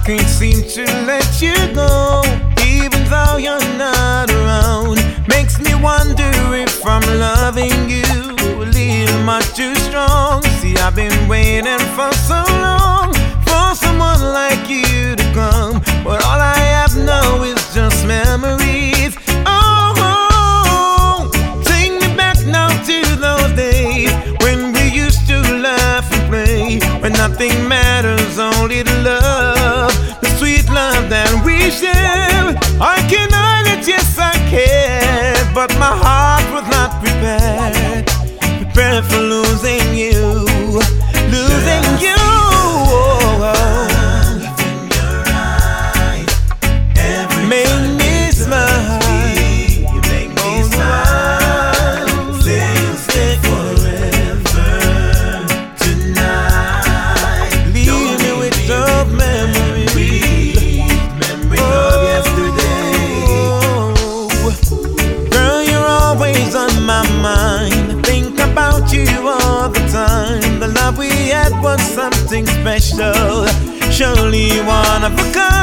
can't seem to let you go, even though you're not around. Makes me wonder if I'm loving you a little much too strong. See, I've been waiting for so long for someone like you to come, but all I have now is just memories. Oh, take me back now to those days when we used to laugh and play, when nothing matters, only the love, the sweet love that we share. I can admit, yes I cared, but my heart was not prepared for losing you, losing you. Make me smile. You make me smile. We'll stay forever tonight. Leave me with those memories, of yesterday. Girl, you're always on my mind. I think about you all the time. The love we had was something special, surely one of a kind.